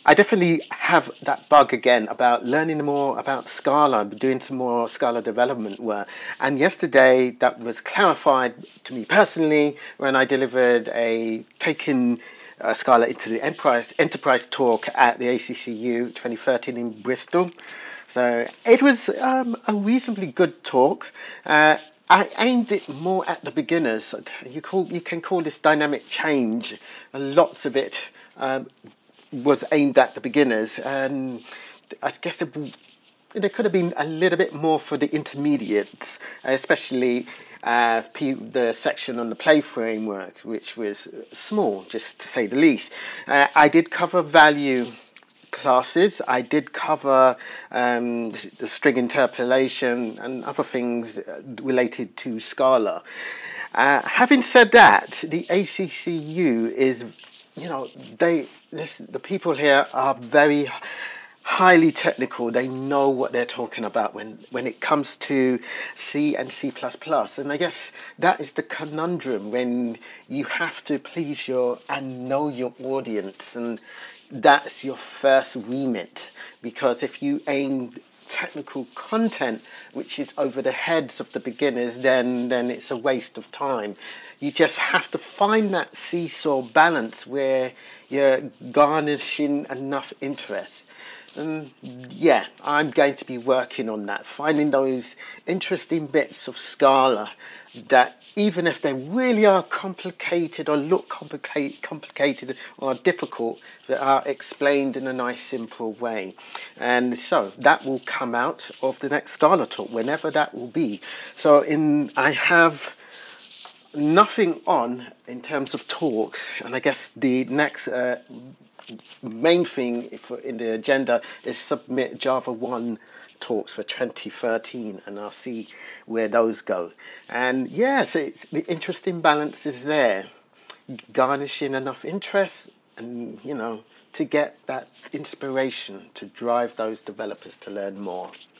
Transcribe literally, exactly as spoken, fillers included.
I definitely have that bug again about learning more about Scala, doing some more Scala development work. And yesterday that was clarified to me personally when I delivered a taking uh, Scala into the enterprise, enterprise talk at the A C C U twenty thirteen in Bristol. So it was um, a reasonably good talk. Uh, I aimed it more at the beginners. You call you can call this dynamic change. Lots of it um, was aimed at the beginners, and I guess there, there could have been a little bit more for the intermediates, especially uh, the section on the play framework, which was small, just to say the least. Uh, I did cover value classes. I did cover um, the string interpolation and other things related to Scala. Uh, having said that, the A C C U is, you know, they this, the people here are very highly technical. They know what they're talking about when, when it comes to C and C plus plus. And I guess that is the conundrum when you have to please your and know your audience. And that's your first remit, because if you aim technical content which is over the heads of the beginners, then then it's a waste of time. You just have to find that seesaw balance where you're garnishing enough interest. And yeah, I'm going to be working on that, finding those interesting bits of Scala that, even if they really are complicated or look complicate, complicated or difficult, that are explained in a nice, simple way. And so that will come out of the next Scala talk, whenever that will be. So in I have nothing on in terms of talks, and I guess the next uh, main thing for, in the agenda is submit Java one talks for twenty thirteen, and I'll see where those go. And yes, it's, the interesting balance is there, garnishing enough interest and, you know, to get that inspiration to drive those developers to learn more.